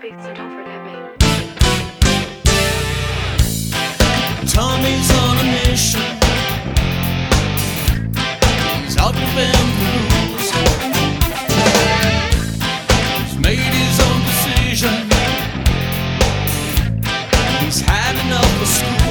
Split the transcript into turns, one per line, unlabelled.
beat, so don't forget me.
Tommy's on a mission. He's out to bend the rules. He's made his own decision. He's had enough of school.